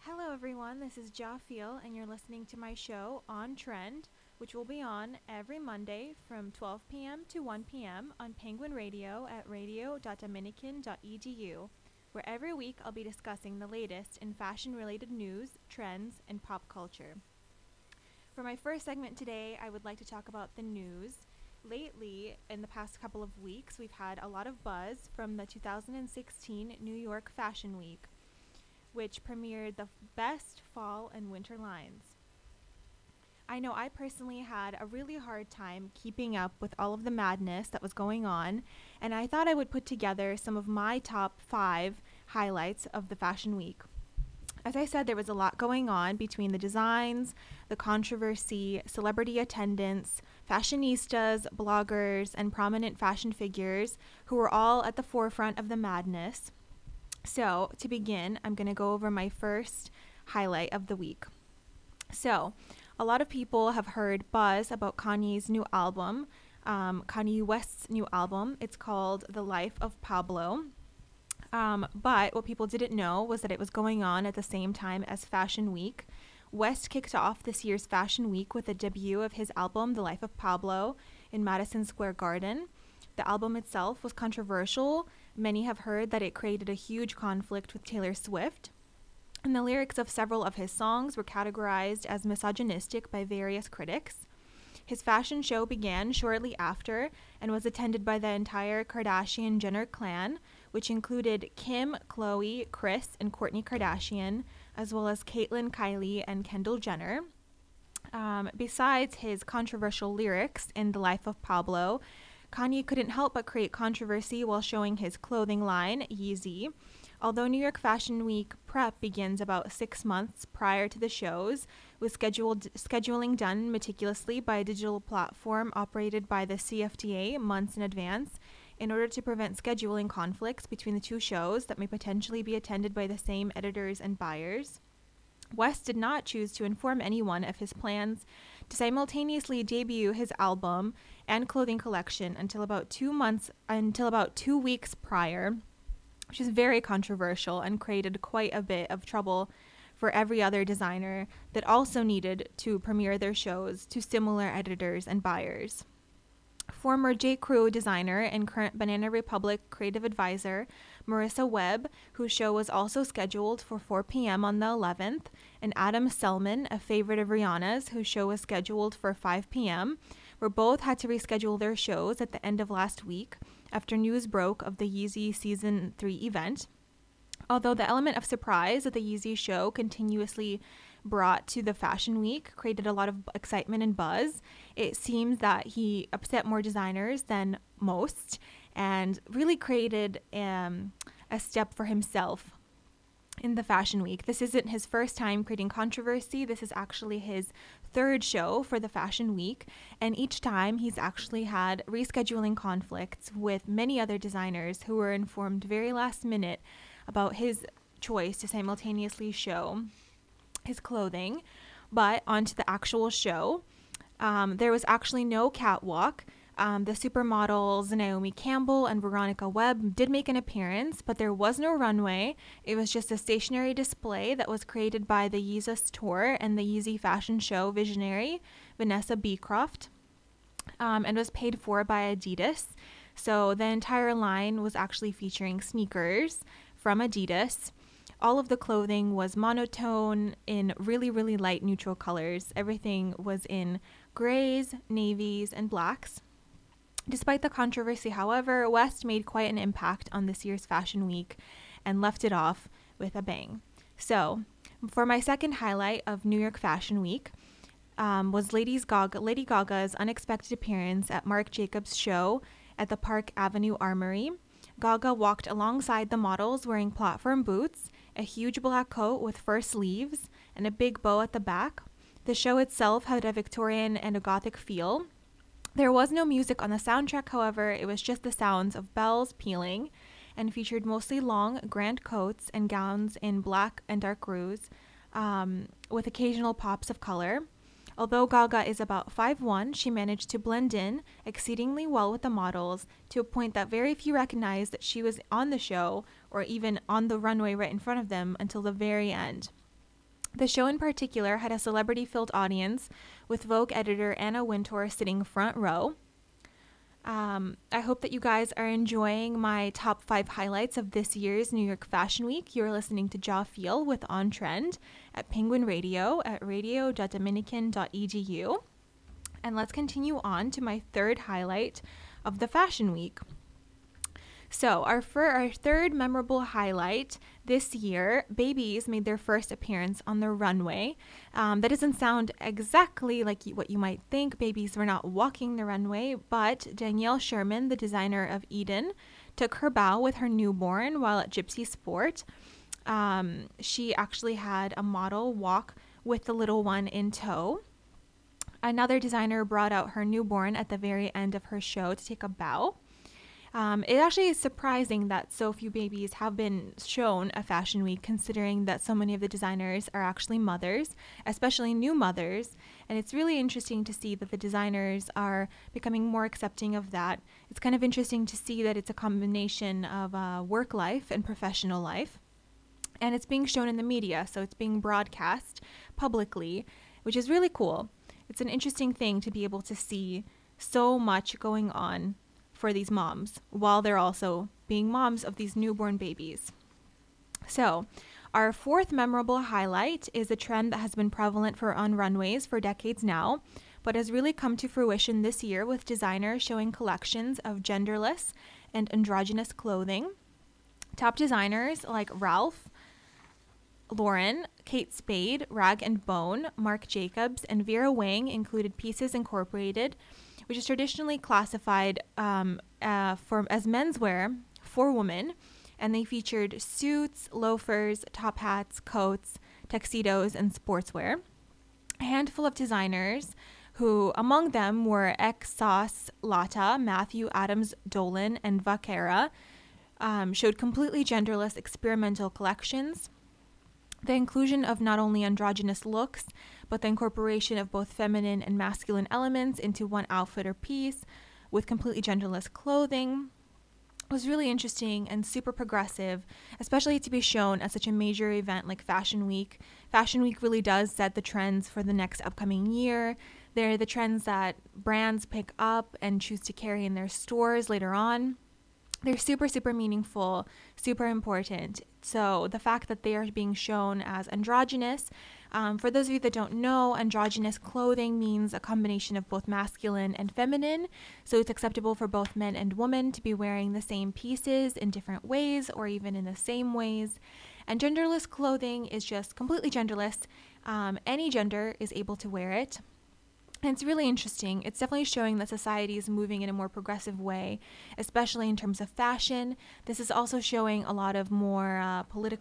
Hello, everyone. This is Ja Feel, and you're listening to my show On Trend, which will be on every Monday from 12 p.m. to 1 p.m. on Penguin Radio at radio.dominican.edu, where every week I'll be discussing the latest in fashion related news, trends, and pop culture. For my first segment today, I would like to talk about the news. Lately, in the past couple of weeks, we've had a lot of buzz from the 2016 New York Fashion Week, which premiered the best fall and winter lines. I know I personally had a really hard time keeping up with all of the madness that was going on, and I thought I would put together some of my top 5 highlights of the Fashion Week. As I said, there was a lot going on between the designs, the controversy, celebrity attendance, fashionistas, bloggers, and prominent fashion figures who were all at the forefront of the madness. So, to begin, I'm going to go over my first highlight of the week. So, a lot of people have heard buzz about Kanye's new album, Kanye West's new album. It's called The Life of Pablo. But what people didn't know was that it was going on at the same time as Fashion Week. West kicked off this year's Fashion Week with the debut of his album, The Life of Pablo, in Madison Square Garden. The album itself was controversial. Many have heard that it created a huge conflict with Taylor Swift, and the lyrics of several of his songs were categorized as misogynistic by various critics. His fashion show began shortly after and was attended by the entire Kardashian-Jenner clan, which included Kim, Khloe, Kris, and Kourtney Kardashian, as well as Caitlyn, Kylie, and Kendall Jenner. Besides his controversial lyrics in The Life of Pablo, Kanye couldn't help but create controversy while showing his clothing line, Yeezy. Although New York Fashion Week prep begins about 6 months prior to the shows, with scheduling done meticulously by a digital platform operated by the CFDA months in advance, in order to prevent scheduling conflicts between the two shows that may potentially be attended by the same editors and buyers. West did not choose to inform anyone of his plans to simultaneously debut his album and clothing collection until about 2 weeks prior, which is very controversial and created quite a bit of trouble for every other designer that also needed to premiere their shows to similar editors and buyers. Former J.Crew designer and current Banana Republic creative advisor Marissa Webb, whose show was also scheduled for 4 p.m. on the 11th, and Adam Selman, a favorite of Rihanna's, whose show was scheduled for 5 p.m., were both had to reschedule their shows at the end of last week after news broke of the Yeezy Season 3 event. Although the element of surprise that the Yeezy show continuously brought to the Fashion Week created a lot of excitement and buzz, it seems that he upset more designers than most and really created a step for himself in the Fashion Week. This isn't his first time creating controversy. This is actually his third show for the Fashion Week, and each time he's actually had rescheduling conflicts with many other designers who were informed very last minute about his choice to simultaneously show his clothing. But onto the actual show, there was actually no catwalk. The supermodels Naomi Campbell and Veronica Webb did make an appearance, but there was no runway. It was just a stationary display that was created by the Yeezus Tour and the Yeezy Fashion Show visionary, Vanessa Beecroft, and was paid for by Adidas. So the entire line was actually featuring sneakers from Adidas. All of the clothing was monotone in really, really light neutral colors. Everything was in grays, navies, and blacks. Despite the controversy, however, West made quite an impact on this year's Fashion Week and left it off with a bang. So, for my second highlight of New York Fashion Week was Lady Gaga's unexpected appearance at Marc Jacobs' show at the Park Avenue Armory. Gaga walked alongside the models wearing platform boots, a huge black coat with fur sleeves, and a big bow at the back. The show itself had a Victorian and a Gothic feel. There was no music on the soundtrack, however. It was just the sounds of bells pealing, and featured mostly long, grand coats and gowns in black and dark rose, with occasional pops of color. Although Gaga is about 5'1", she managed to blend in exceedingly well with the models to a point that very few recognized that she was on the show or even on the runway right in front of them until the very end. The show in particular had a celebrity-filled audience, with Vogue editor Anna Wintour sitting front row. I hope that you guys are enjoying my top 5 highlights of this year's New York Fashion Week. You're listening to Ja Feel with On Trend at Penguin Radio at radio.dominican.edu. And let's continue on to my third highlight of the Fashion Week. So our third memorable highlight this year, babies made their first appearance on the runway. That doesn't sound exactly like what you might think. Babies were not walking the runway, but Danielle Sherman, the designer of Eden, took her bow with her newborn while at Gypsy Sport. She actually had a model walk with the little one in tow. Another designer brought out her newborn at the very end of her show to take a bow. It actually is surprising that so few babies have been shown at Fashion Week, considering that so many of the designers are actually mothers, especially new mothers. And it's really interesting to see that the designers are becoming more accepting of that. It's kind of interesting to see that it's a combination of work life and professional life. And it's being shown in the media, so it's being broadcast publicly, which is really cool. It's an interesting thing to be able to see so much going on for these moms while they're also being moms of these newborn babies. So our fourth memorable highlight is a trend that has been prevalent on runways for decades now, but has really come to fruition this year with designers showing collections of genderless and androgynous clothing. Top designers like Ralph Lauren, Kate Spade, Rag & Bone, Marc Jacobs, and Vera Wang included Pieces Incorporated, which is traditionally classified as menswear for women, and they featured suits, loafers, top hats, coats, tuxedos, and sportswear. A handful of designers, who among them were Sauce Lata, Matthew Adams Dolan, and Vaquera, showed completely genderless experimental collections. The inclusion of not only androgynous looks, but the incorporation of both feminine and masculine elements into one outfit or piece with completely genderless clothing was really interesting and super progressive, especially to be shown at such a major event like Fashion Week. Fashion Week really does set the trends for the next upcoming year. They're the trends that brands pick up and choose to carry in their stores later on. They're super, super meaningful, super important. So the fact that they are being shown as androgynous, for those of you that don't know, androgynous clothing means a combination of both masculine and feminine. So it's acceptable for both men and women to be wearing the same pieces in different ways or even in the same ways. And genderless clothing is just completely genderless. Any gender is able to wear it. And it's really interesting. It's definitely showing that society is moving in a more progressive way, especially in terms of fashion. This is also showing a lot of more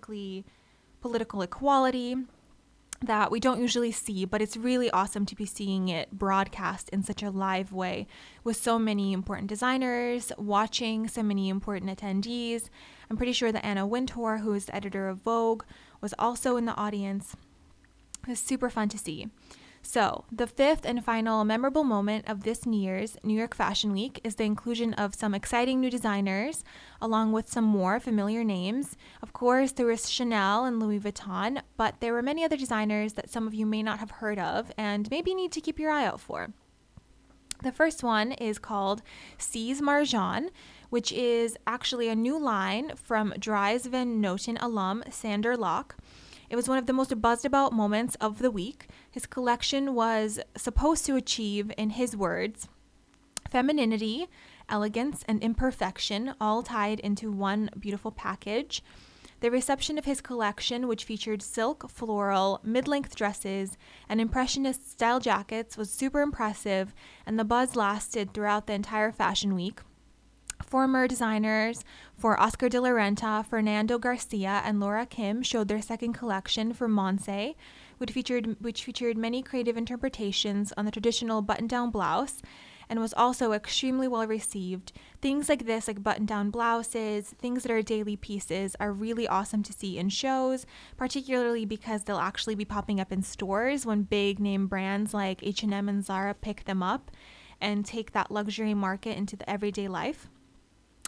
political equality that we don't usually see, but it's really awesome to be seeing it broadcast in such a live way with so many important designers watching, so many important attendees. I'm pretty sure that Anna Wintour, who is the editor of Vogue, was also in the audience. It was super fun to see. So, the fifth and final memorable moment of this year's New York Fashion Week is the inclusion of some exciting new designers, along with some more familiar names. Of course, there was Chanel and Louis Vuitton, but there were many other designers that some of you may not have heard of and maybe need to keep your eye out for. The first one is called C's Marjan, which is actually a new line from Dries Van Noten alum Sander Locke. It was one of the most buzzed about moments of the week. His collection was supposed to achieve, in his words, femininity, elegance, and imperfection, all tied into one beautiful package. The reception of his collection, which featured silk, floral, mid-length dresses, and impressionist style jackets, was super impressive, and the buzz lasted throughout the entire Fashion Week. Former designers for Oscar de la Renta, Fernando Garcia, and Laura Kim showed their second collection for Monse, which featured many creative interpretations on the traditional button-down blouse and was also extremely well received. Things like this, like button-down blouses, things that are daily pieces, are really awesome to see in shows, particularly because they'll actually be popping up in stores when big name brands like H&M and Zara pick them up and take that luxury market into the everyday life.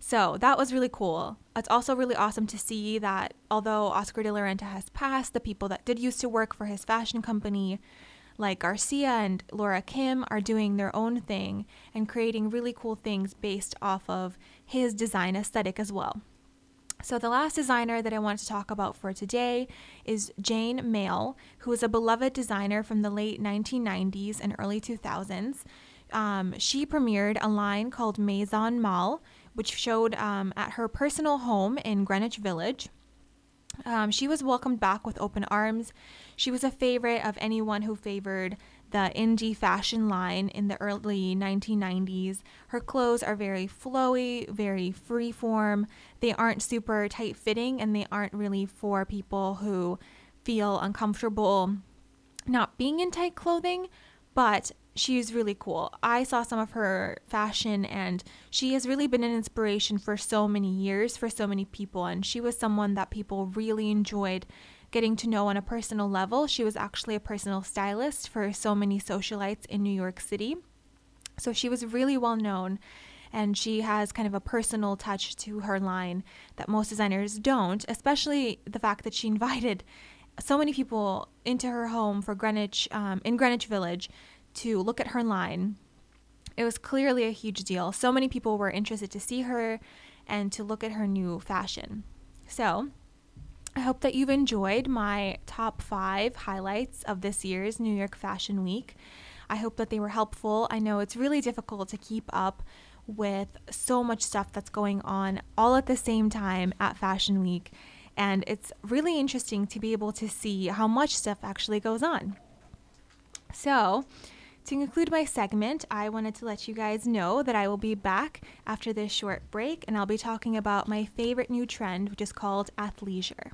So that was really cool. It's also really awesome to see that although Oscar de la Renta has passed, the people that did used to work for his fashion company, like Garcia and Laura Kim, are doing their own thing and creating really cool things based off of his design aesthetic as well. So the last designer that I want to talk about for today is Jane Mail, who is a beloved designer from the late 1990s and early 2000s. She premiered a line called Maison Mal, which showed at her personal home in Greenwich Village. She was welcomed back with open arms. She was a favorite of anyone who favored the indie fashion line in the early 1990s. Her clothes are very flowy, very free-form. They aren't super tight-fitting, and they aren't really for people who feel uncomfortable not being in tight clothing, but she's really cool. I saw some of her fashion, and she has really been an inspiration for so many years for so many people, and she was someone that people really enjoyed getting to know on a personal level. She was actually a personal stylist for so many socialites in New York City. So she was really well known, and she has kind of a personal touch to her line that most designers don't, especially the fact that she invited so many people into her home for Greenwich, in Greenwich Village, to look at her line. It was clearly a huge deal. So many people were interested to see her and to look at her new fashion. So I hope that you've enjoyed my top 5 highlights of this year's New York Fashion Week. I hope that they were helpful. I know it's really difficult to keep up with so much stuff that's going on all at the same time at Fashion Week, and it's really interesting to be able to see how much stuff actually goes on. So, to conclude my segment, I wanted to let you guys know that I will be back after this short break, and I'll be talking about my favorite new trend, which is called athleisure.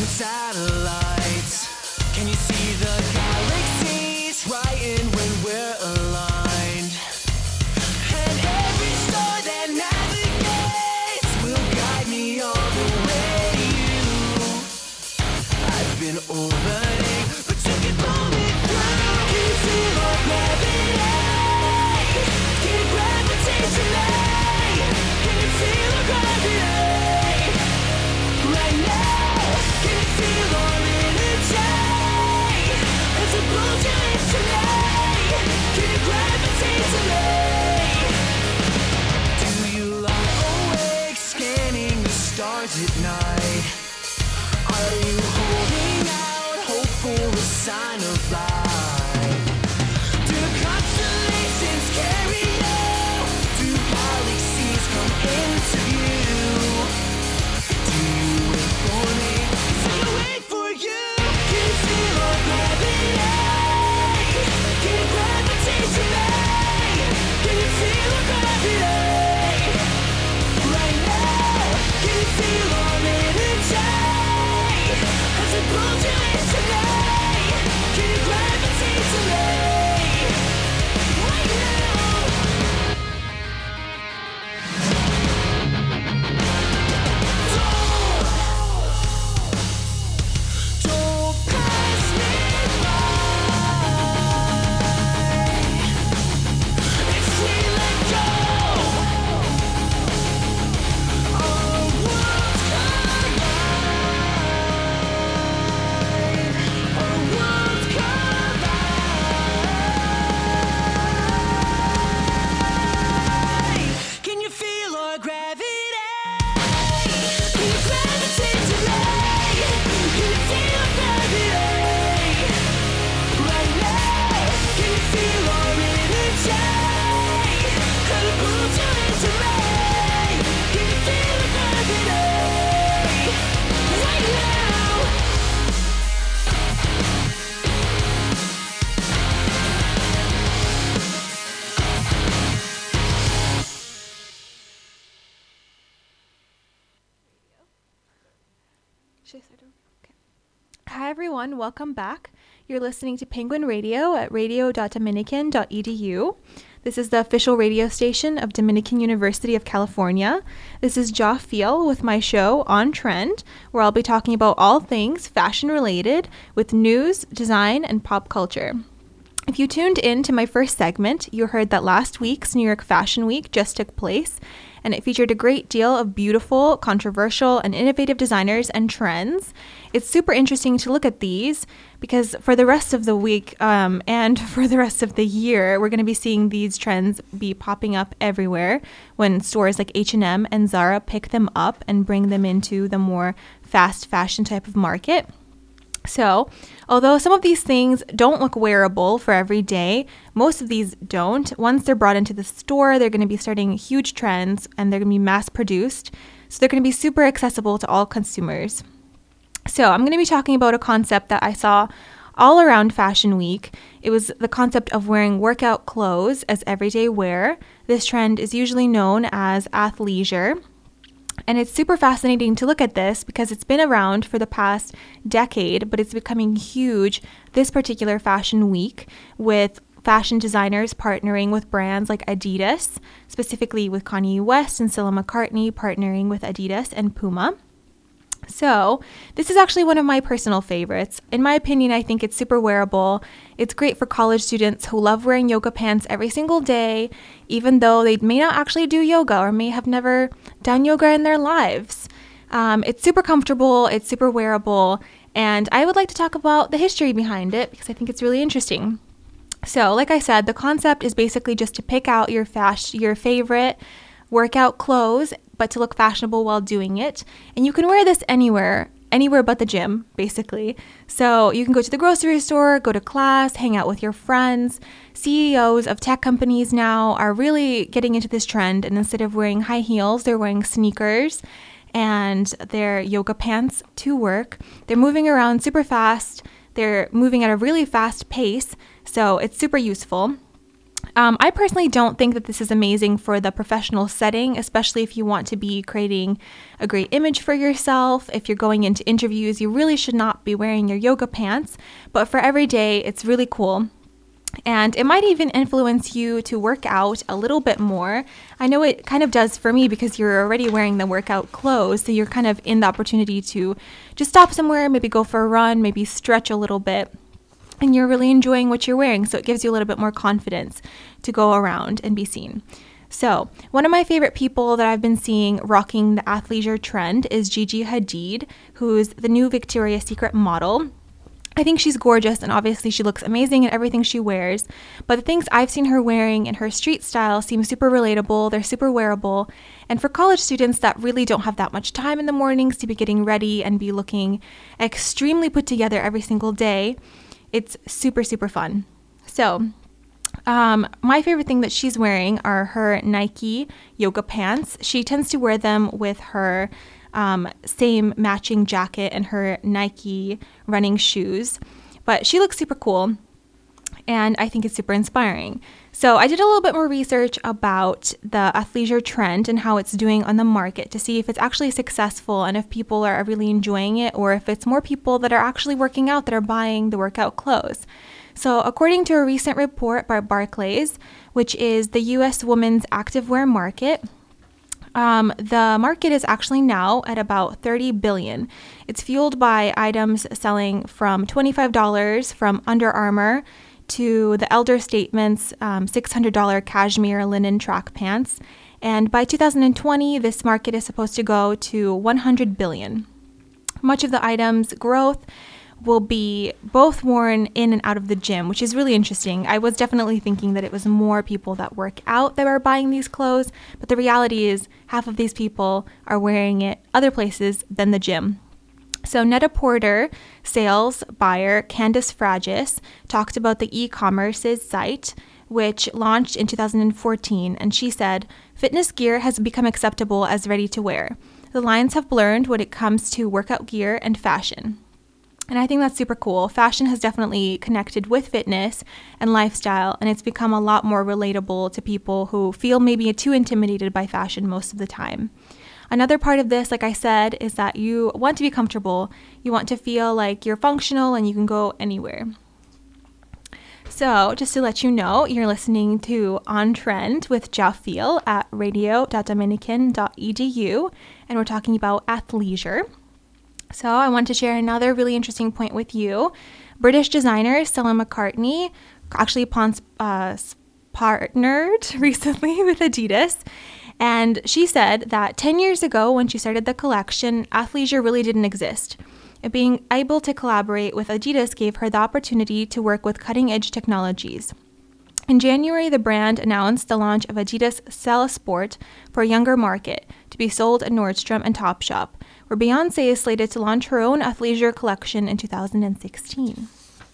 satellites. Can you see the galaxies right in when we're aligned? And every star that navigates will guide me all the way to you. I've been orbiting, but you can pull me through. Can you feel our gravity? Can you gravitate tonight? Can you feel our gravity? Right now, can you feel our energy? As it pulls you in tonight, can you gravitate to me? Do you lie awake, scanning the stars at night? Are you holding out hope for a sign of life? Do constellations carry you? Do galaxies come into view? Do you wait for me? Do you wait for you? Can you feel our gravity? Can you gravitate tonight? Can you feel our gravity? Right now, can you feel our energy? As it pulls you in tonight, can you gravitate to me? Right now. Don't pass me by. If we let go, our worlds collide. Our worlds collide. Can you feel our gravity? Can you gravitate to me? Can you feel our gravity? Right now, can you feel our energy? How it pulls you into me? Can you feel our gravity? Right now. Should I start over? Okay. Hi, everyone. Welcome back. You're listening to Penguin Radio at radio.dominican.edu. This is the official radio station of Dominican University of California. This is Ja Fiel with my show On Trend, where I'll be talking about all things fashion related with news, design, and pop culture. If you tuned in to my first segment, you heard that last week's New York Fashion Week just took place, and it featured a great deal of beautiful, controversial, and innovative designers and trends. It's super interesting to look at these because for the rest of the week and for the rest of the year, we're going to be seeing these trends be popping up everywhere when stores like H&M and Zara pick them up and bring them into the more fast fashion type of market. So, although some of these things don't look wearable for every day, most of these don't. Once they're brought into the store, they're going to be starting huge trends and they're going to be mass produced. So they're going to be super accessible to all consumers. So I'm going to be talking about a concept that I saw all around Fashion Week. It was the concept of wearing workout clothes as everyday wear. This trend is usually known as athleisure. And it's super fascinating to look at this because it's been around for the past decade, but it's becoming huge this particular Fashion Week with fashion designers partnering with brands like Adidas, specifically with Kanye West and Stella McCartney partnering with Adidas and Puma. So this is actually one of my personal favorites. In my opinion, I think it's super wearable. It's great for college students who love wearing yoga pants every single day, even though they may not actually do yoga or may have never done yoga in their lives. It's super comfortable, it's super wearable, and I would like to talk about the history behind it because I think it's really interesting. So, like I said, the concept is basically just to pick out your favorite workout clothes, but to look fashionable while doing it. And you can wear this anywhere but the gym, basically. So you can go to the grocery store, go to class, hang out with your friends. CEOs of tech companies now are really getting into this trend, and instead of wearing high heels, they're wearing sneakers and their yoga pants to work. They're moving around super fast. They're moving at a really fast pace, so it's super useful. I personally don't think that this is amazing for the professional setting, especially if you want to be creating a great image for yourself. If you're going into interviews, you really should not be wearing your yoga pants. But for every day, it's really cool. And it might even influence you to work out a little bit more. I know it kind of does for me because you're already wearing the workout clothes. So you're kind of in the opportunity to just stop somewhere, maybe go for a run, maybe stretch a little bit. And you're really enjoying what you're wearing. So it gives you a little bit more confidence to go around and be seen. So one of my favorite people that I've been seeing rocking the athleisure trend is Gigi Hadid, who's the new Victoria's Secret model. I think she's gorgeous, and obviously she looks amazing in everything she wears. But the things I've seen her wearing in her street style seem super relatable. They're super wearable. And for college students that really don't have that much time in the mornings to be getting ready and be looking extremely put together every single day, it's super, super fun. So my favorite thing that she's wearing are her Nike yoga pants. She tends to wear them with her same matching jacket and her Nike running shoes. But she looks super cool, and I think it's super inspiring. So I did a little bit more research about the athleisure trend and how it's doing on the market to see if it's actually successful and if people are really enjoying it, or if it's more people that are actually working out that are buying the workout clothes. So according to a recent report by Barclays, which is the U.S. women's activewear market, the market is actually now at about $30 billion. It's fueled by items selling from $25 from Under Armour to the Elder Statement's $600 cashmere linen track pants. And by 2020, this market is supposed to go to $100 billion. Much of the items' growth will be both worn in and out of the gym, which is really interesting. I was definitely thinking that it was more people that work out that are buying these clothes, but the reality is half of these people are wearing it other places than the gym. So Net-a-Porter sales buyer Candice Fragis talked about the e-commerce's site, which launched in 2014, and she said, "Fitness gear has become acceptable as ready to wear. The lines have blurred when it comes to workout gear and fashion." And I think that's super cool. Fashion has definitely connected with fitness and lifestyle, and it's become a lot more relatable to people who feel maybe too intimidated by fashion most of the time. Another part of this, like I said, is that you want to be comfortable. You want to feel like you're functional and you can go anywhere. So just to let you know, you're listening to On Trend with Jeff Feel at radio.dominican.edu, and we're talking about athleisure. So I want to share another really interesting point with you. British designer Stella McCartney actually partnered recently with Adidas. And she said that 10 years ago when she started the collection, athleisure really didn't exist. And being able to collaborate with Adidas gave her the opportunity to work with cutting-edge technologies. In January, the brand announced the launch of Adidas Cell Sport for a younger market to be sold at Nordstrom and Topshop, where Beyoncé is slated to launch her own athleisure collection in 2016.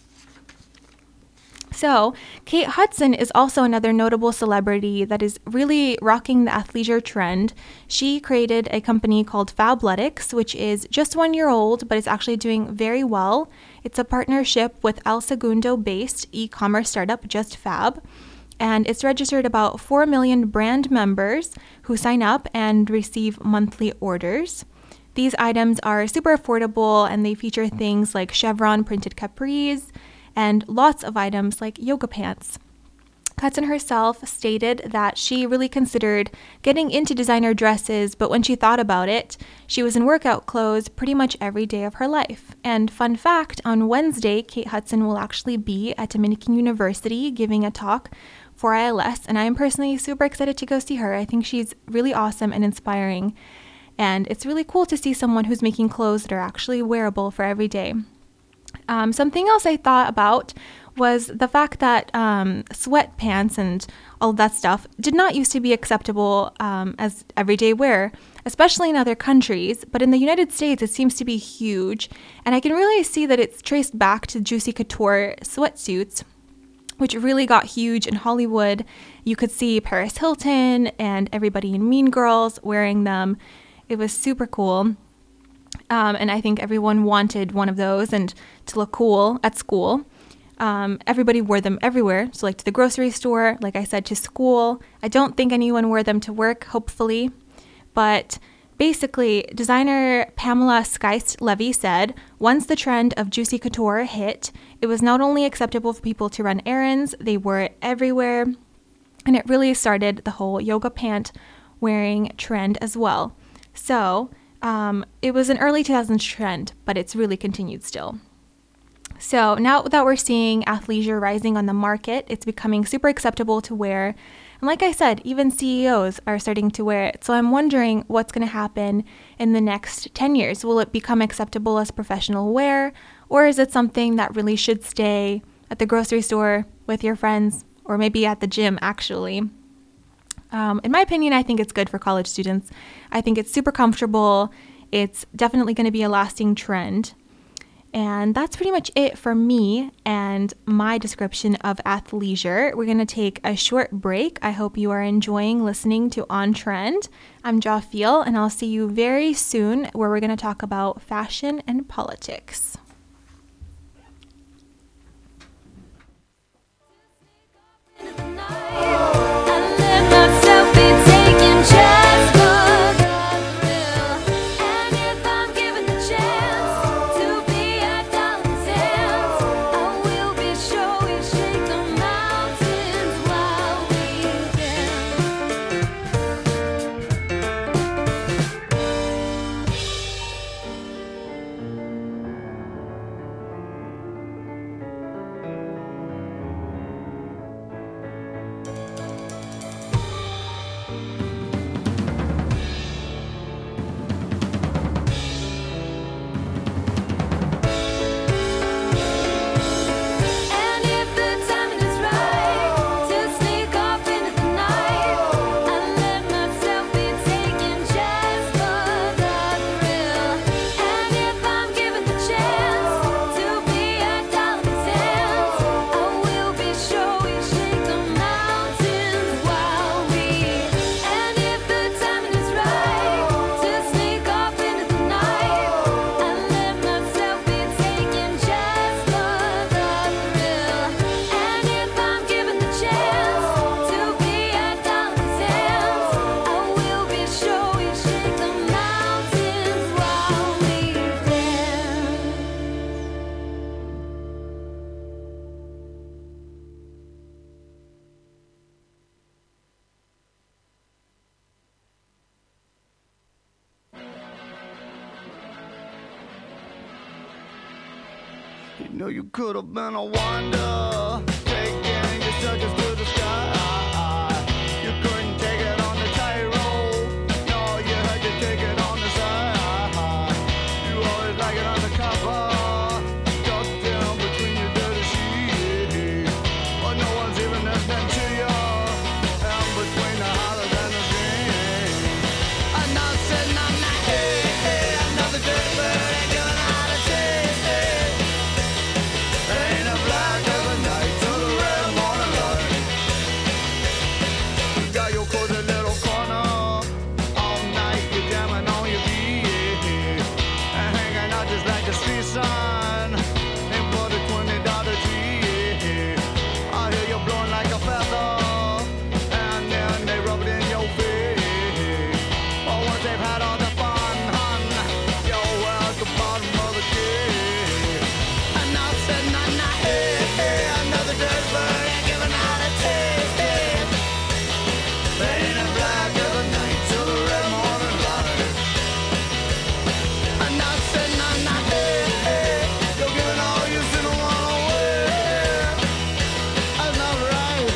So, Kate Hudson is also another notable celebrity that is really rocking the athleisure trend. She created a company called Fabletics, which is just 1 year old, but it's actually doing very well. It's a partnership with El Segundo-based e-commerce startup Just Fab, and it's registered about 4 million brand members who sign up and receive monthly orders. These items are super affordable, and they feature things like chevron printed capris and lots of items like yoga pants. Hudson herself stated that she really considered getting into designer dresses, but when she thought about it, she was in workout clothes pretty much every day of her life. And fun fact, on Wednesday, Kate Hudson will actually be at Dominican University giving a talk for ILS, and I am personally super excited to go see her. I think she's really awesome and inspiring, and it's really cool to see someone who's making clothes that are actually wearable for every day. Something else I thought about was the fact that sweatpants and all of that stuff did not used to be acceptable as everyday wear, especially in other countries. But in the United States, it seems to be huge. And I can really see that it's traced back to Juicy Couture sweatsuits, which really got huge in Hollywood. You could see Paris Hilton and everybody in Mean Girls wearing them. It was super cool. And I think everyone wanted one of those and to look cool at school. everybody wore them everywhere. So like to the grocery store, like I said, to school. I don't think anyone wore them to work, hopefully. But basically, designer Pamela Skeist-Levy said, once the trend of juicy couture hit, it was not only acceptable for people to run errands, they wore it everywhere. And it really started the whole yoga pant wearing trend as well. So it was an early 2000s trend, but it's really continued still. So now that we're seeing athleisure rising on the market, it's becoming super acceptable to wear. And like I said, even CEOs are starting to wear it. So I'm wondering what's going to happen in the next 10 years. Will it become acceptable as professional wear? Or is it something that really should stay at the grocery store with your friends, or maybe at the gym, actually? In my opinion, I think it's good for college students. I think it's super comfortable. It's definitely going to be a lasting trend. And that's pretty much it for me and my description of athleisure. We're going to take a short break. I hope you are enjoying listening to On Trend. I'm Ja Fiel, and I'll see you very soon, where we're going to talk about fashion and politics. You know you could have been a wonder, taking your circus to the sky. You couldn't take it on the tightrope, no, you had to take it on the side. You always like it undercover, tucked in between your dirty sheets. But no one's even listening to you, and between the hollers and the screams. I'm not sitting on my head, another dirty bird ain't giving out a taste. Ain't a black of the night to the red morning light. You got your cozy little corner, all night you're jamming on your beat, and hanging out just like the street sign, and put a $20 tree. I hear you blowing like a feather, and then they rub it in your face. But once they've had all the fun, hun, you're at the bottom of the cave. And now sitting on my head, another dirty bird ain't giving out a taste. Ain't a black of the night till the red morning light. And now sitting on my head, you're giving all you shouldn't want away. That's not right.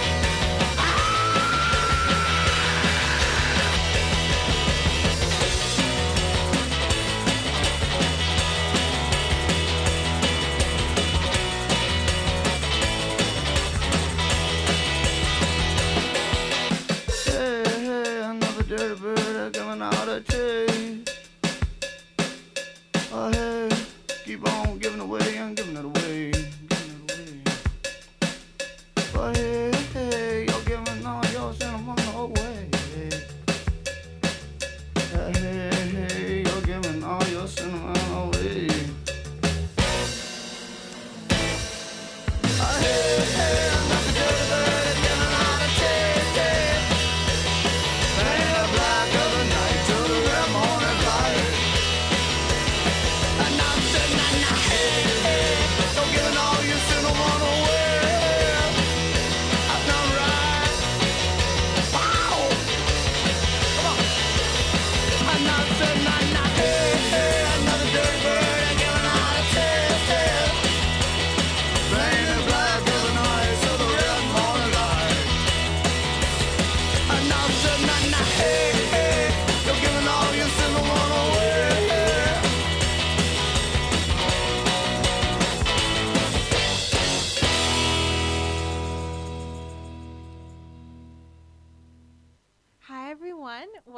Hey, another dirty bird coming out of tree. Oh, hey, keep on giving away and giving it away, giving it away. But hey, you're giving all your sentimental away. Hey, you're giving all your sentimental away.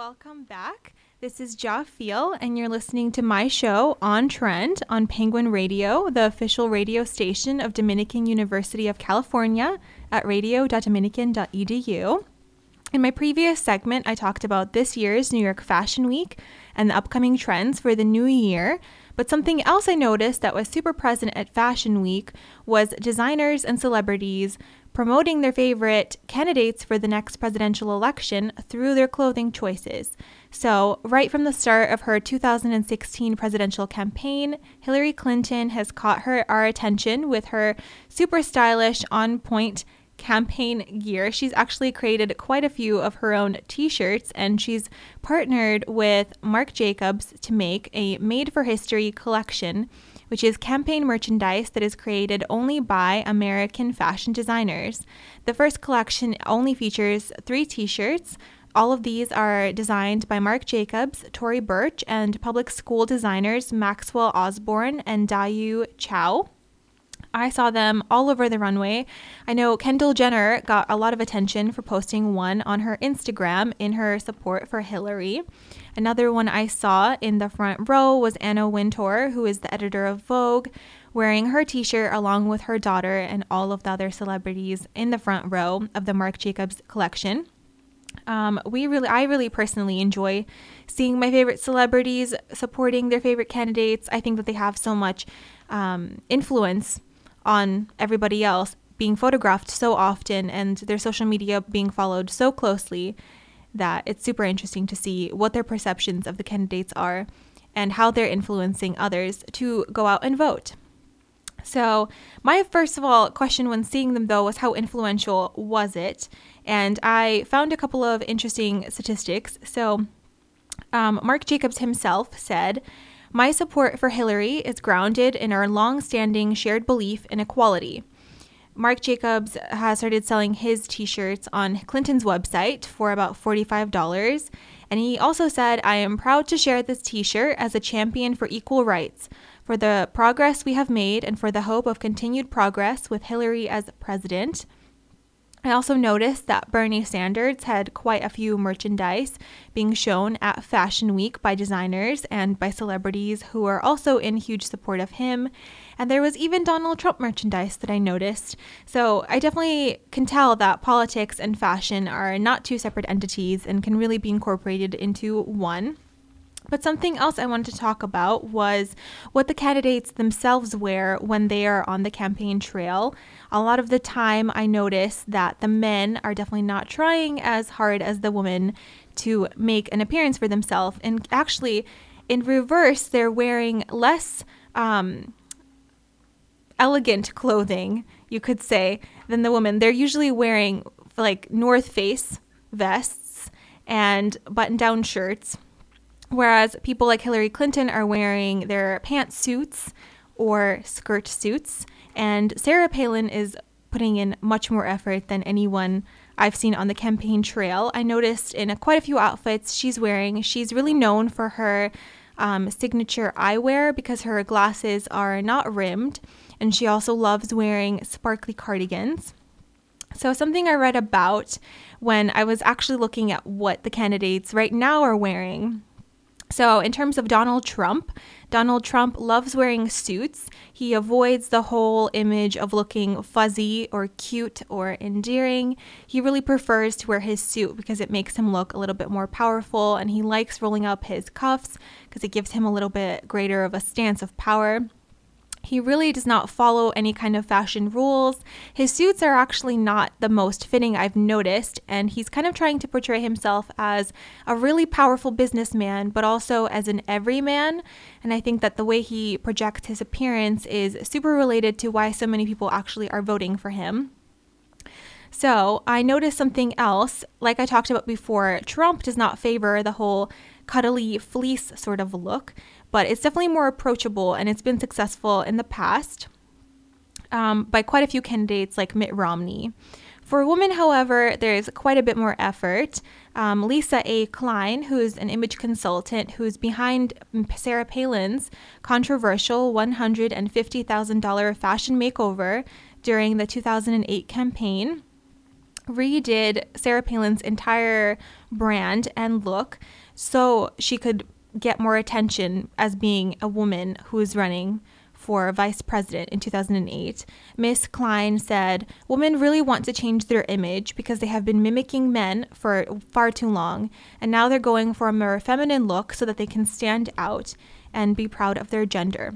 welcome back. This is Ja Feel, and you're listening to my show, On Trend, on Penguin Radio, the official radio station of Dominican University of California at radio.dominican.edu. In my previous segment, I talked about this year's New York Fashion Week and the upcoming trends for the new year. But something else I noticed that was super present at Fashion Week was designers and celebrities promoting their favorite candidates for the next presidential election through their clothing choices. So, right from the start of her 2016 presidential campaign, Hillary Clinton has caught our attention with her super stylish, on-point campaign gear. She's actually created quite a few of her own t-shirts, and she's partnered with Marc Jacobs to make a Made for History collection, which is campaign merchandise that is created only by American fashion designers. The first collection only features 3 t-shirts. All of these are designed by Marc Jacobs, Tory Burch, and public school designers Maxwell Osborne and Dayu Chow. I saw them all over the runway. I know Kendall Jenner got a lot of attention for posting one on her Instagram in her support for Hillary. Another one I saw in the front row was Anna Wintour, who is the editor of Vogue, wearing her t-shirt along with her daughter and all of the other celebrities in the front row of the Marc Jacobs collection. I really personally enjoy seeing my favorite celebrities supporting their favorite candidates. I think that they have so much influence on everybody else, being photographed so often and their social media being followed so closely, that it's super interesting to see what their perceptions of the candidates are and how they're influencing others to go out and vote. So my first of all question when seeing them though was how influential was it? And I found a couple of interesting statistics. So Marc Jacobs himself said, "My support for Hillary is grounded in our long-standing shared belief in equality." Marc Jacobs has started selling his t-shirts on Clinton's website for about $45. And he also said, "I am proud to share this t-shirt as a champion for equal rights, for the progress we have made, and for the hope of continued progress with Hillary as president." I also noticed that Bernie Sanders had quite a few merchandise being shown at Fashion Week by designers and by celebrities who are also in huge support of him. And there was even Donald Trump merchandise that I noticed. So I definitely can tell that politics and fashion are not two separate entities and can really be incorporated into one. But something else I wanted to talk about was what the candidates themselves wear when they are on the campaign trail. A lot of the time I notice that the men are definitely not trying as hard as the women to make an appearance for themselves. And actually, in reverse, they're wearing less elegant clothing, you could say, than the women. They're usually wearing like North Face vests and button-down shirts, whereas people like Hillary Clinton are wearing their pantsuits or skirt suits. And Sarah Palin is putting in much more effort than anyone I've seen on the campaign trail. I noticed in quite a few outfits she's wearing. She's really known for her signature eyewear because her glasses are not rimmed. And she also loves wearing sparkly cardigans. So something I read about when I was actually looking at what the candidates right now are wearing. So in terms of Donald Trump loves wearing suits. He avoids the whole image of looking fuzzy or cute or endearing. He really prefers to wear his suit because it makes him look a little bit more powerful, and he likes rolling up his cuffs because it gives him a little bit greater of a stance of power. He really does not follow any kind of fashion rules. His suits are actually not the most fitting I've noticed, and he's kind of trying to portray himself as a really powerful businessman, but also as an everyman. And I think that the way he projects his appearance is super related to why so many people actually are voting for him. So I noticed something else. Like I talked about before, Trump does not favor the whole cuddly fleece sort of look, but it's definitely more approachable, and it's been successful in the past by quite a few candidates like Mitt Romney. For women, however, there's quite a bit more effort. Lisa A. Klein, who's an image consultant who's behind Sarah Palin's controversial $150,000 fashion makeover during the 2008 campaign, redid Sarah Palin's entire brand and look so she could get more attention as being a woman who is running for vice president in 2008. Miss Klein said, "Women really want to change their image because they have been mimicking men for far too long, and now they're going for a more feminine look so that they can stand out and be proud of their gender."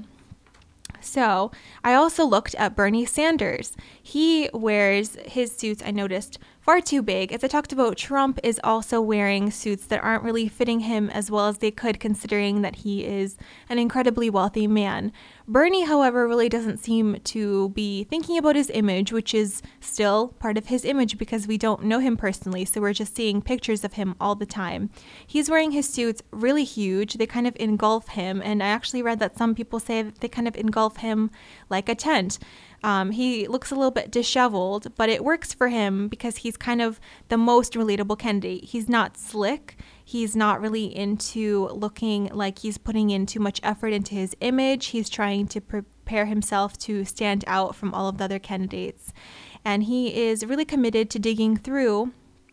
So I also looked at Bernie Sanders. He wears his suits, I noticed, far too big. As I talked about, Trump is also wearing suits that aren't really fitting him as well as they could, considering that he is an incredibly wealthy man. Bernie, however, really doesn't seem to be thinking about his image, which is still part of his image because we don't know him personally, so we're just seeing pictures of him all the time. He's wearing his suits really huge. They kind of engulf him, and I actually read that some people say that they kind of engulf him like a tent. He looks a little bit disheveled, but it works for him because he's kind of the most relatable candidate. He's not slick. He's not really into looking like he's putting in too much effort into his image. He's trying to prepare himself to stand out from all of the other candidates. And he is really committed to digging through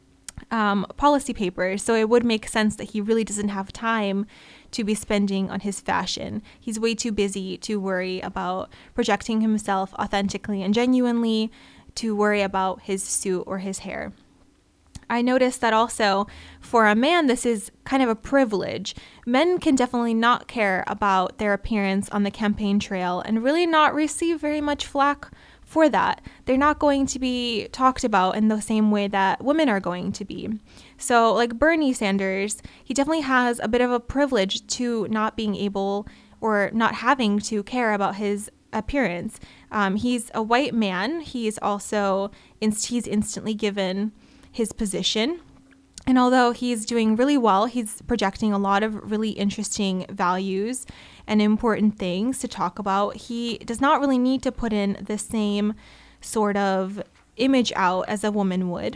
policy papers. So it would make sense that he really doesn't have time to be spending on his fashion. He's way too busy to worry about projecting himself authentically and genuinely, to worry about his suit or his hair. I noticed that also for a man, this is kind of a privilege. Men can definitely not care about their appearance on the campaign trail and really not receive very much flack for that. They're not going to be talked about in the same way that women are going to be. So like Bernie Sanders, he definitely has a bit of a privilege to not being able or not having to care about his appearance. He's a white man. He's also he's instantly given his position. And although he's doing really well, he's projecting a lot of really interesting values and important things to talk about. He does not really need to put in the same sort of image out as a woman would.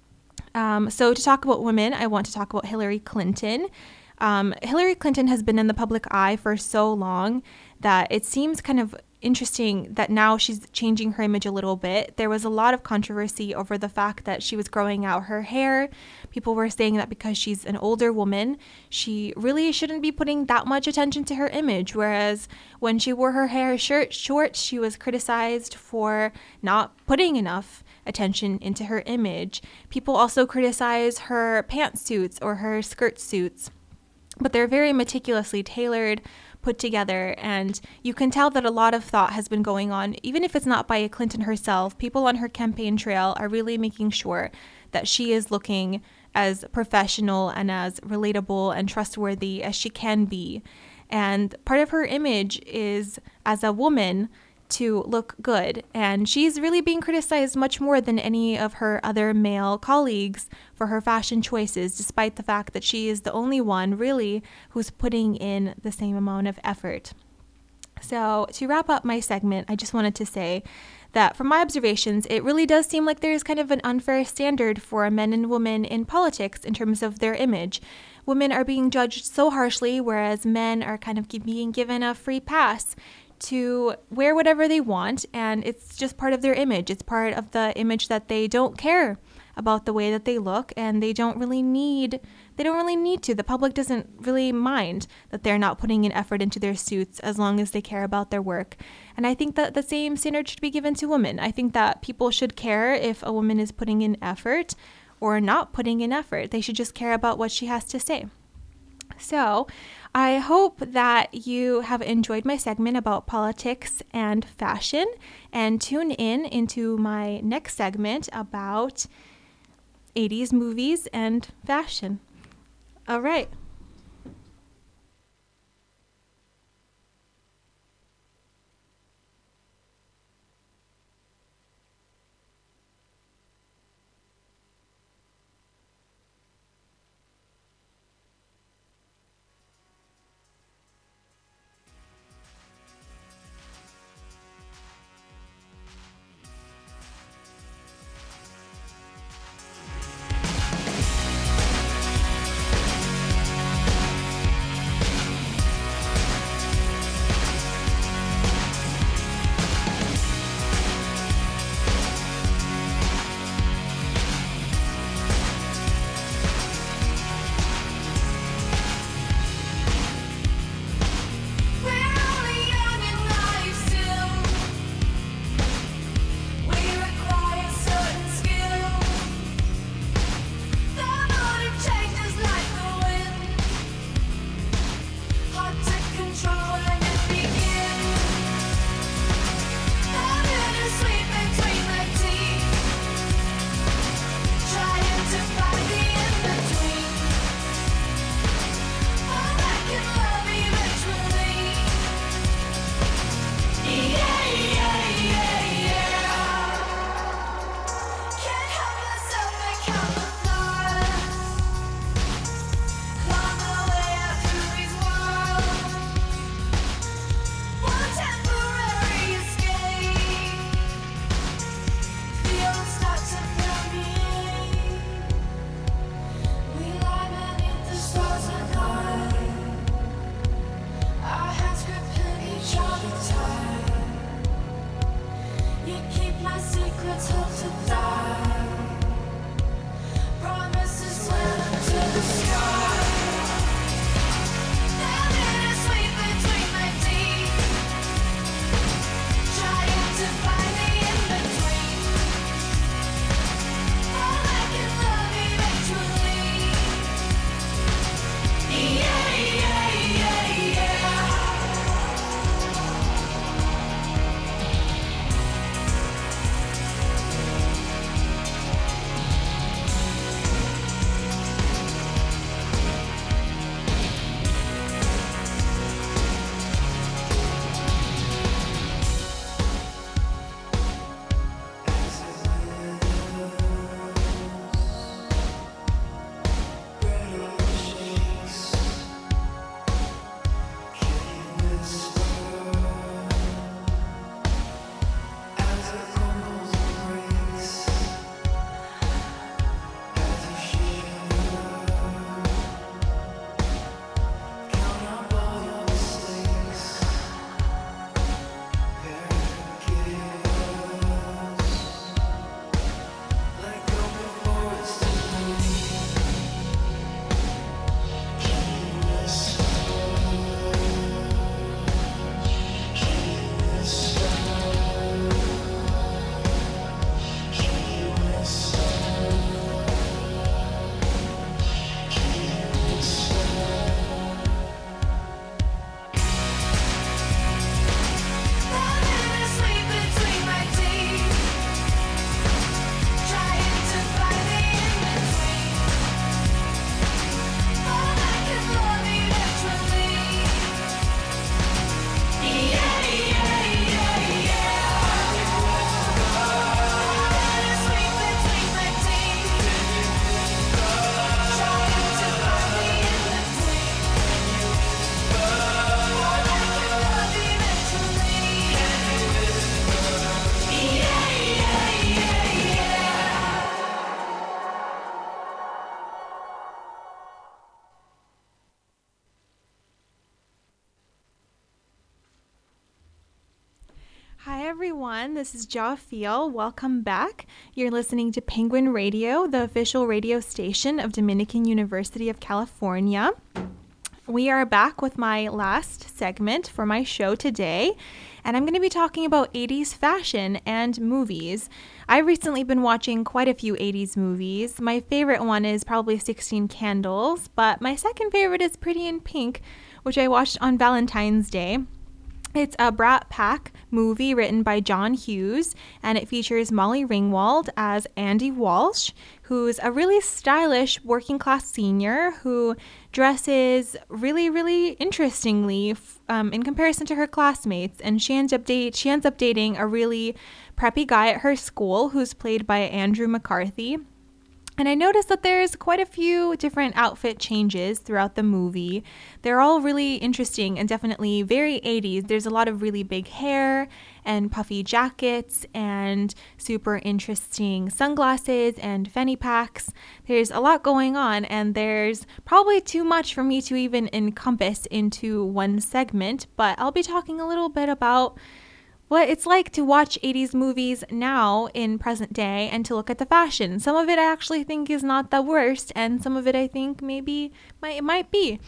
So to talk about women, I want to talk about Hillary Clinton. Hillary Clinton has been in the public eye for so long that it seems kind of interesting that now she's changing her image a little bit. There was a lot of controversy over the fact that she was growing out her hair. People were saying that because she's an older woman, she really shouldn't be putting that much attention to her image. Whereas when she wore her hair short, she was criticized for not putting enough attention into her image. People also criticize her pantsuits or her skirt suits, but they're very meticulously tailored, put together, and you can tell that a lot of thought has been going on. Even if it's not by Clinton herself, people on her campaign trail are really making sure that she is looking as professional and as relatable and trustworthy as she can be. And part of her image is, as a woman, to look good. And she's really being criticized much more than any of her other male colleagues for her fashion choices, despite the fact that she is the only one really who's putting in the same amount of effort. So to wrap up my segment, I just wanted to say that from my observations, it really does seem like there's kind of an unfair standard for men and women in politics in terms of their image. Women are being judged so harshly, whereas men are kind of being given a free pass to wear whatever they want, and it's just part of their image. It's part of the image that they don't care about the way that they look, and they don't really need to. The public doesn't really mind that they're not putting in effort into their suits as long as they care about their work. And I think that the same standard should be given to women. I think that people should care if a woman is putting in effort or not putting in effort. They should just care about what she has to say. So I hope that you have enjoyed my segment about politics and fashion, and tune into my next segment about 80s movies and fashion. All right. Hi everyone, this is Ja Fiel. Welcome back. You're listening to Penguin Radio, the official radio station of Dominican University of California. We are back with my last segment for my show today, and I'm going to be talking about 80s fashion and movies. I've recently been watching quite a few 80s movies. My favorite one is probably 16 Candles, but my second favorite is Pretty in Pink, which I watched on Valentine's Day. It's a Brat Pack movie written by John Hughes, and it features Molly Ringwald as Andy Walsh, who's a really stylish working class senior who dresses really, really interestingly in comparison to her classmates. And she ends up dating a really preppy guy at her school who's played by Andrew McCarthy. And I noticed that there's quite a few different outfit changes throughout the movie. They're all really interesting and definitely very 80s. There's a lot of really big hair and puffy jackets and super interesting sunglasses and fanny packs. There's a lot going on, and there's probably too much for me to even encompass into one segment, but I'll be talking a little bit about what it's like to watch 80s movies now in present day and to look at the fashion. Some of it I actually think is not the worst, and some of it I think maybe it might be.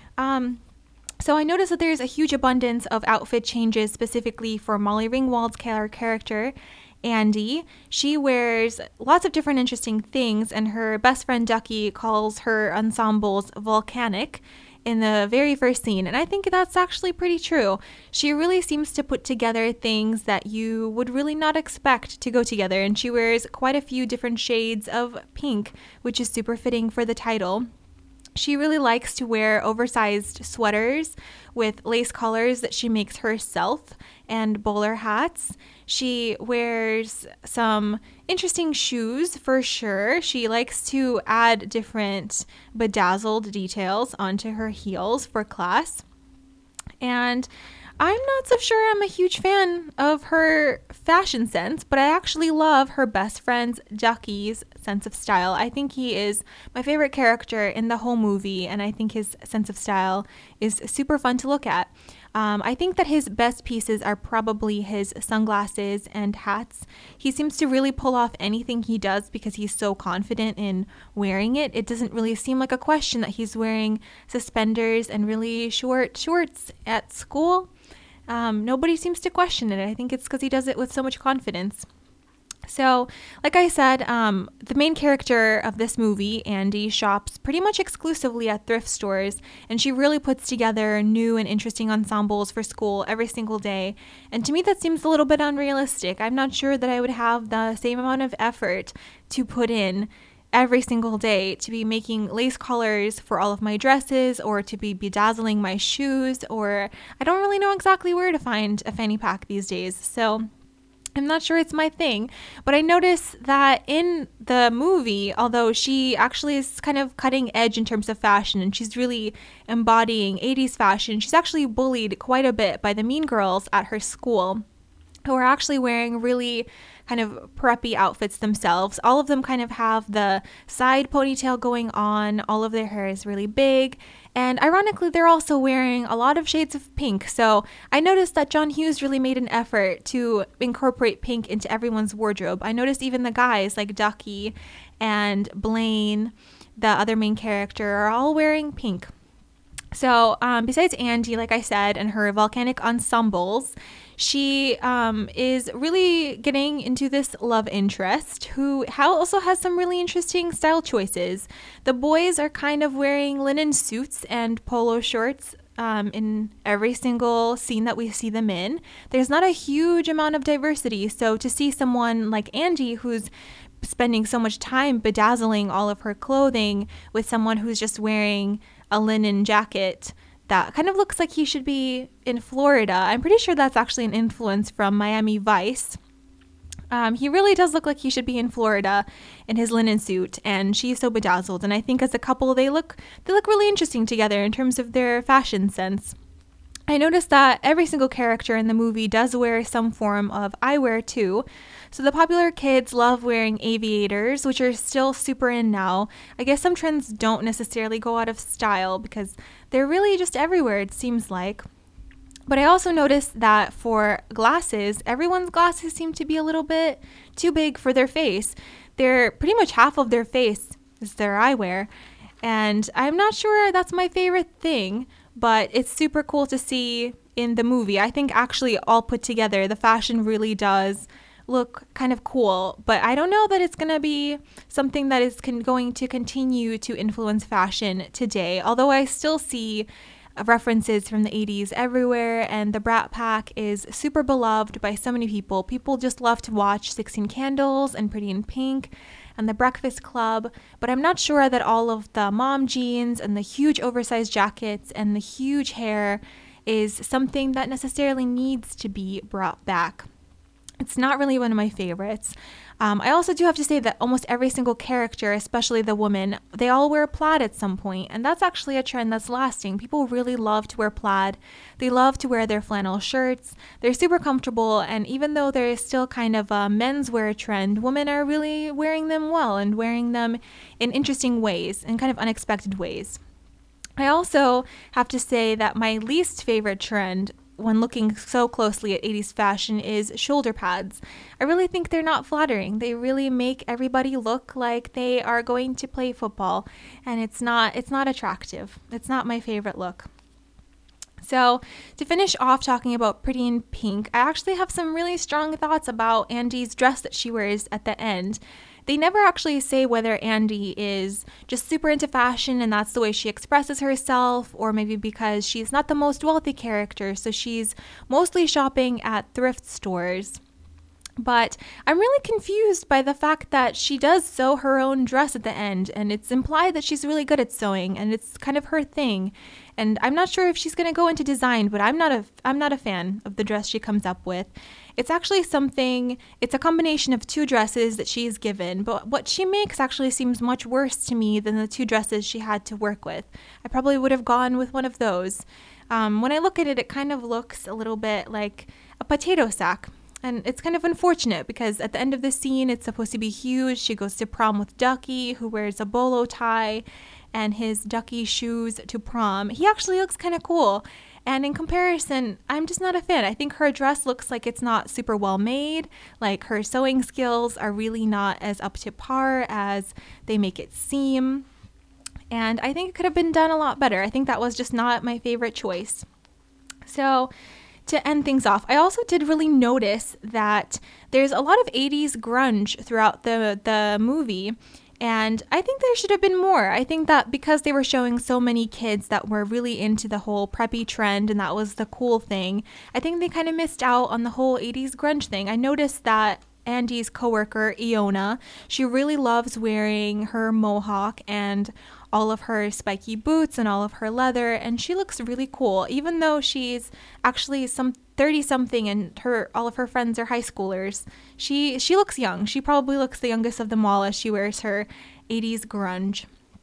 So I noticed that there's a huge abundance of outfit changes specifically for Molly Ringwald's character, Andy. She wears lots of different interesting things, and her best friend Ducky calls her ensembles volcanic in the very first scene, and I think that's actually pretty true. She really seems to put together things that you would really not expect to go together, and she wears quite a few different shades of pink, which is super fitting for the title. She really likes to wear oversized sweaters with lace collars that she makes herself and bowler hats. She wears some interesting shoes for sure. She likes to add different bedazzled details onto her heels for class. And I'm not so sure I'm a huge fan of her fashion sense, but I actually love her best friend Ducky's sense of style. I think he is my favorite character in the whole movie, and I think his sense of style is super fun to look at. I think that his best pieces are probably his sunglasses and hats. He seems to really pull off anything he does because he's so confident in wearing it. It doesn't really seem like a question that he's wearing suspenders and really short shorts at school. Nobody seems to question it. I think it's because he does it with so much confidence. So, like I said, the main character of this movie, Andy, shops pretty much exclusively at thrift stores, and she really puts together new and interesting ensembles for school every single day. And to me, that seems a little bit unrealistic. I'm not sure that I would have the same amount of effort to put in every single day to be making lace collars for all of my dresses, or to be bedazzling my shoes, or I don't really know exactly where to find a fanny pack these days. So I'm not sure it's my thing, but I noticed that in the movie, although she actually is kind of cutting edge in terms of fashion and she's really embodying 80s fashion, she's actually bullied quite a bit by the mean girls at her school, who are actually wearing really kind of preppy outfits themselves. All of them kind of have the side ponytail going on. All of their hair is really big. And ironically, they're also wearing a lot of shades of pink. So I noticed that John Hughes really made an effort to incorporate pink into everyone's wardrobe. I noticed even the guys like Ducky and Blaine, the other main character, are all wearing pink. So besides Andy, like I said, and her volcanic ensembles, she is really getting into this love interest who also has some really interesting style choices. The boys are kind of wearing linen suits and polo shorts in every single scene that we see them in. There's not a huge amount of diversity, so to see someone like Andy who's spending so much time bedazzling all of her clothing with someone who's just wearing a linen jacket that kind of looks like he should be in Florida. I'm pretty sure that's actually an influence from Miami Vice. He really does look like he should be in Florida in his linen suit, and she's so bedazzled. And I think as a couple, they look really interesting together in terms of their fashion sense. I noticed that every single character in the movie does wear some form of eyewear too. So the popular kids love wearing aviators, which are still super in now. I guess some trends don't necessarily go out of style because they're really just everywhere, it seems like. But I also noticed that for glasses, everyone's glasses seem to be a little bit too big for their face. They're pretty much half of their face is their eyewear. And I'm not sure that's my favorite thing, but it's super cool to see in the movie. I think actually all put together, the fashion really does look kind of cool, but I don't know that it's going to be something that is going to continue to influence fashion today, although I still see references from the 80s everywhere, and the Brat Pack is super beloved by so many people. People just love to watch 16 Candles and Pretty in Pink and The Breakfast Club, but I'm not sure that all of the mom jeans and the huge oversized jackets and the huge hair is something that necessarily needs to be brought back. It's not really one of my favorites. I also do have to say that almost every single character, especially the women, they all wear plaid at some point, and that's actually a trend that's lasting. People really love to wear plaid. They love to wear their flannel shirts. They're super comfortable, and even though there is still kind of a menswear trend, women are really wearing them well and wearing them in interesting ways, in kind of unexpected ways. I also have to say that my least favorite trend when looking so closely at 80s fashion is shoulder pads. I really think they're not flattering. They really make everybody look like they are going to play football, and it's not attractive. It's not my favorite look. So to finish off talking about Pretty in Pink, I actually have some really strong thoughts about Andy's dress that she wears at the end. They never actually say whether Andy is just super into fashion and that's the way she expresses herself, or maybe because she's not the most wealthy character, so she's mostly shopping at thrift stores. But I'm really confused by the fact that she does sew her own dress at the end, and it's implied that she's really good at sewing, and it's kind of her thing. And I'm not sure if she's going to go into design, but I'm not a fan of the dress she comes up with. It's actually it's a combination of two dresses that she's given, but what she makes actually seems much worse to me than the two dresses she had to work with. I probably would have gone with one of those. When I look at it, it kind of looks a little bit like a potato sack. And it's kind of unfortunate because at the end of the scene, it's supposed to be huge. She goes to prom with Ducky, who wears a bolo tie and his Ducky shoes to prom. He actually looks kind of cool. And in comparison, I'm just not a fan. I think her dress looks like it's not super well made. Like her sewing skills are really not as up to par as they make it seem. And I think it could have been done a lot better. I think that was just not my favorite choice. So to end things off, I also did really notice that there's a lot of 80s grunge throughout the movie. And I think there should have been more. I think that because they were showing so many kids that were really into the whole preppy trend and that was the cool thing, I think they kind of missed out on the whole 80s grunge thing. I noticed that Andy's coworker, Iona, she really loves wearing her mohawk and all of her spiky boots and all of her leather, and she looks really cool, even though she's actually some 30-something and all of her friends are high schoolers. She looks young. She probably looks the youngest of them all as she wears her 80s grunge.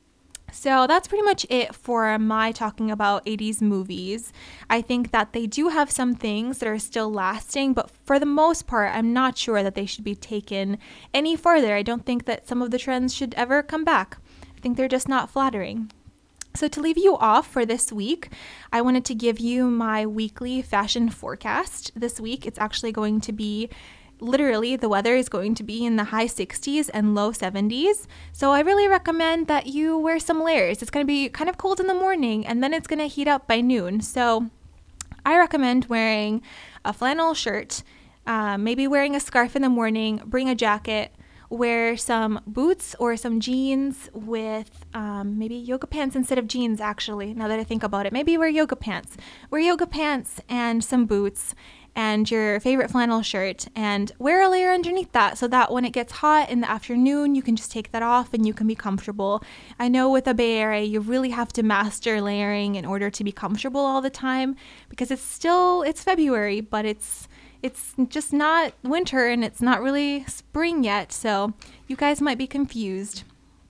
So that's pretty much it for my talking about 80s movies. I think that they do have some things that are still lasting, but for the most part, I'm not sure that they should be taken any further. I don't think that some of the trends should ever come back. I think they're just not flattering. So to leave you off for this week, I wanted to give you my weekly fashion forecast. This week, it's actually going to be literally the weather is going to be in the high 60s and low 70s. So I really recommend that you wear some layers. It's going to be kind of cold in the morning and then it's going to heat up by noon. So I recommend wearing a flannel shirt, maybe wearing a scarf in the morning, bring a jacket, wear some boots or some jeans with maybe yoga pants instead of jeans, actually, now that I think about it. Maybe wear yoga pants. Wear yoga pants and some boots and your favorite flannel shirt and wear a layer underneath that so that when it gets hot in the afternoon, you can just take that off and you can be comfortable. I know with the Bay Area, you really have to master layering in order to be comfortable all the time because it's February, but it's just not winter and it's not really spring yet, so you guys might be confused.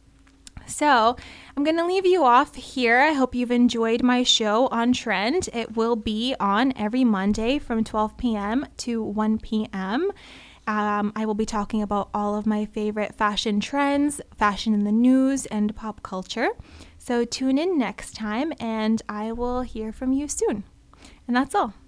So I'm going to leave you off here. I hope you've enjoyed my show on trend. It will be on every Monday from 12 p.m. to 1 p.m. I will be talking about all of my favorite fashion trends, fashion in the news, and pop culture. So tune in next time and I will hear from you soon. And that's all.